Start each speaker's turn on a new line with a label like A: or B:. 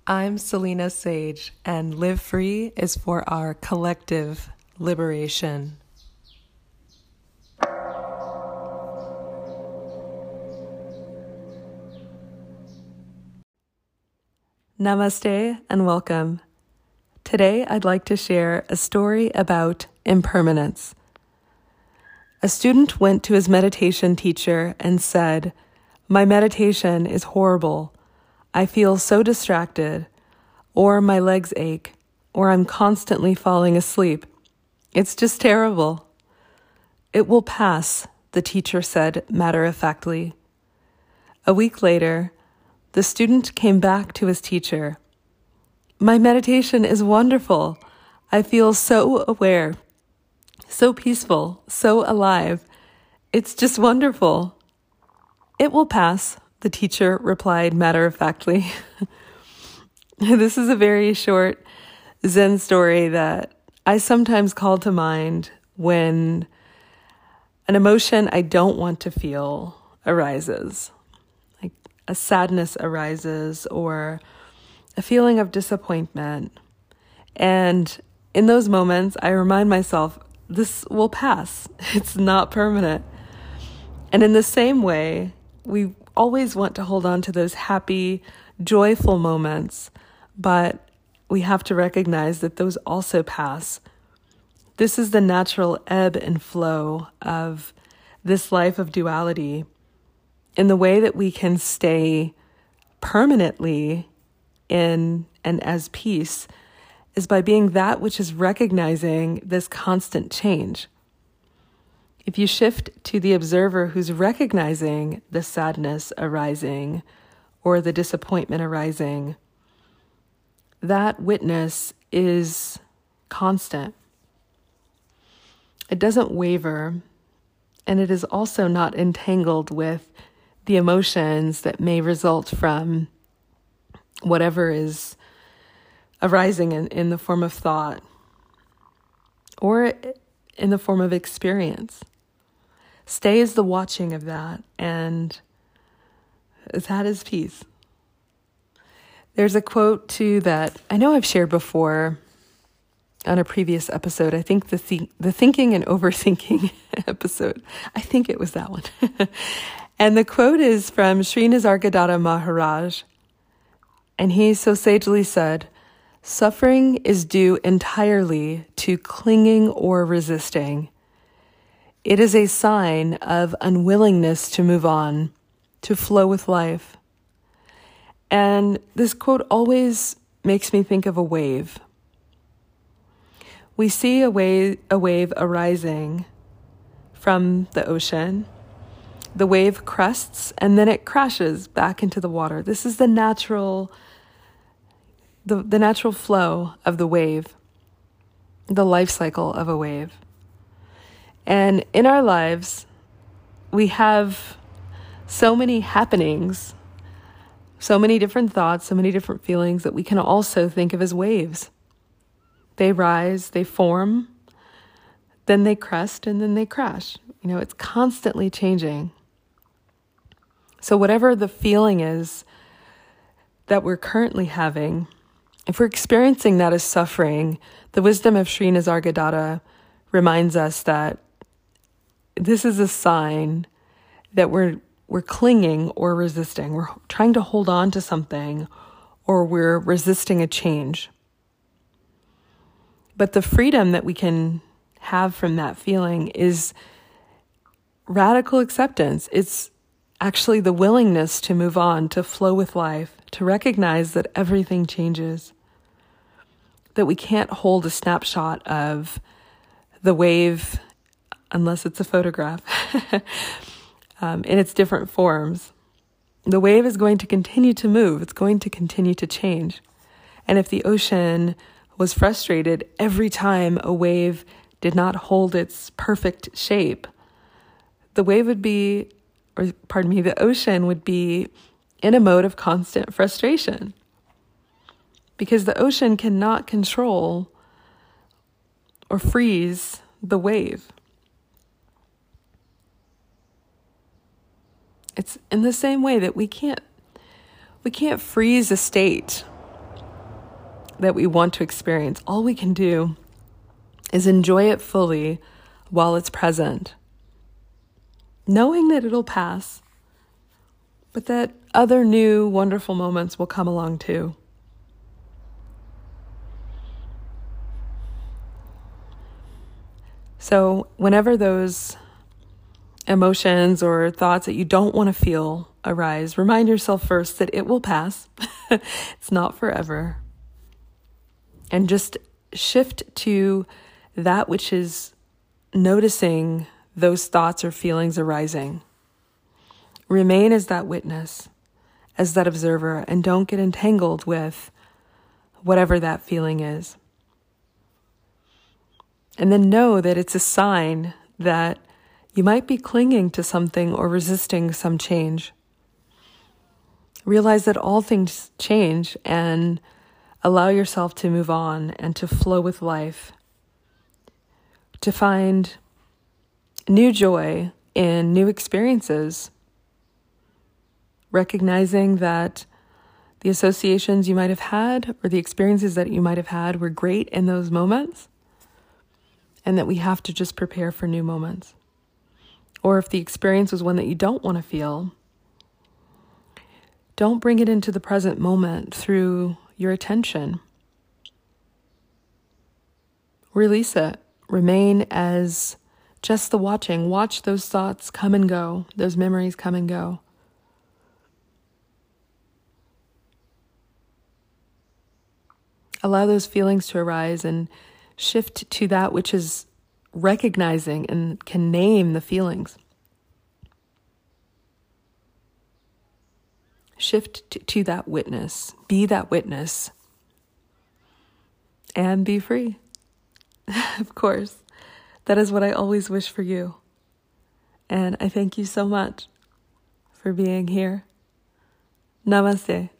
A: I'm Selena Sage, and Live Free is for our collective liberation. Namaste and welcome. Today I'd like to share a story about impermanence. A student went to his meditation teacher and said, "My meditation is horrible. I feel so distracted, or my legs ache, or I'm constantly falling asleep. It's just terrible." "It will pass," the teacher said matter-of-factly. A week later, the student came back to his teacher. "My meditation is wonderful. I feel so aware, so peaceful, so alive. It's just wonderful." "It will pass," the teacher replied matter-of-factly. This is a very short Zen story that I sometimes call to mind when an emotion I don't want to feel arises. Like a sadness arises or a feeling of disappointment. And in those moments, I remind myself, this will pass. It's not permanent. And in the same way, we always want to hold on to those happy, joyful moments, but we have to recognize that those also pass. This is the natural ebb and flow of this life of duality. In the way that we can stay permanently in and as peace is by being that which is recognizing this constant change. If you shift to the observer who's recognizing the sadness arising or the disappointment arising, that witness is constant. It doesn't waver, and it is also not entangled with the emotions that may result from whatever is arising in the form of thought or in the form of experience. Stay is the watching of that, and that is peace. There's a quote too that I know I've shared before on a previous episode. I think the thinking and overthinking episode. I think it was that one. And the quote is from Sri Nisargadatta Maharaj. And he so sagely said, "Suffering is due entirely to clinging or resisting. It is a sign of unwillingness to move on, to flow with life." And this quote always makes me think of a wave. We see a wave arising from the ocean. The wave crests and then it crashes back into the water. This is the natural flow of the wave, the life cycle of a wave. And in our lives, we have so many happenings, so many different thoughts, so many different feelings that we can also think of as waves. They rise, they form, then they crest, and then they crash. It's constantly changing. So whatever the feeling is that we're currently having, if we're experiencing that as suffering, the wisdom of Sri Nisargadatta reminds us that this is a sign that we're clinging or resisting. We're trying to hold on to something, or we're resisting a change. But the freedom that we can have from that feeling is radical acceptance. It's actually the willingness to move on, to flow with life, to recognize that everything changes, that we can't hold a snapshot of the wave unless it's a photograph in its different forms. The wave is going to continue to move. It's going to continue to change. And if the ocean was frustrated every time a wave did not hold its perfect shape, the ocean would be in a mode of constant frustration. Because the ocean cannot control or freeze the wave. It's in the same way that we can't freeze a state. that we want to experience, all we can do is enjoy it fully while it's present, knowing that it'll pass, but that other new wonderful moments will come along too. So whenever those emotions or thoughts that you don't want to feel arise, remind yourself first that it will pass. It's not forever. And just shift to that which is noticing those thoughts or feelings arising. Remain as that witness, as that observer, and don't get entangled with whatever that feeling is. And then know that it's a sign that you might be clinging to something or resisting some change. Realize that all things change and allow yourself to move on and to flow with life, to find new joy in new experiences, recognizing that the associations you might have had or the experiences that you might have had were great in those moments, and that we have to just prepare for new moments. Or if the experience was one that you don't want to feel, don't bring it into the present moment through your attention. Release it. Remain as just the watching. Watch those thoughts come and go, those memories come and go. Allow those feelings to arise and shift to that which is recognizing and can name the feelings. Shift to that witness. Be that witness. And be free. Of course. That is what I always wish for you. And I thank you so much for being here. Namaste.